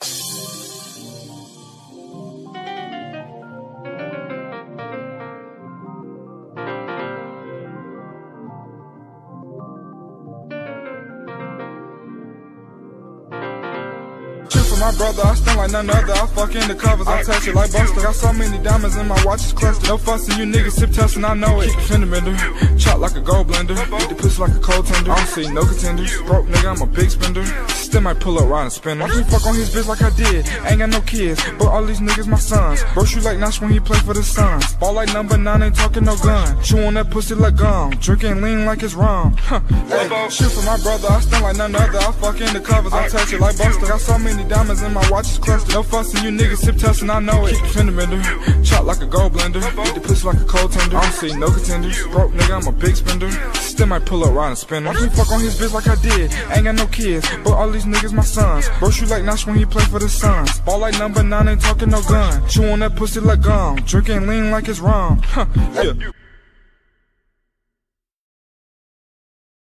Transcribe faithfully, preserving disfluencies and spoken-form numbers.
For my brother, I stand like none other. I fuck in the covers, I touch it like Buster. Got so many diamonds in my watches cluster. No fussing, you niggas sip testing, I know it. Keep the fender bender, chop like a gold blender. Eat the pussy like a cold tender. I don't see no contenders. Broke nigga, I'm a big spender. Still might pull up, ride and spin. Watch me fuck on his bitch like I did. Ain't got no kids, but all these niggas my sons. Bro shoot like Nash when he play for the Suns. Ball like number nine, ain't talking no gun. Chew on that pussy like gum. Drinking lean like it's rum. Huh. Hey, shoot for my brother, I stand like none other. I fuck in the covers, I touch it like Buster. Got so many diamonds in my watches cluster. No fussing, you niggas sip testing, I know it. Keep the fender bender, chop like a gold blender. Eat the pussy like a cold tender. I don't see no contenders. Broke nigga, I'm a big spender. Still might pull up, ride and spin. Watch me fuck on his bitch like I did. Ain't got no kids, but all these niggas my sons. Bro shoot like Nash when he play for the Suns. Ball like number nine, ain't talking no gun. Chew on that pussy like gum. Drinking lean like it's rum. Huh. Yeah.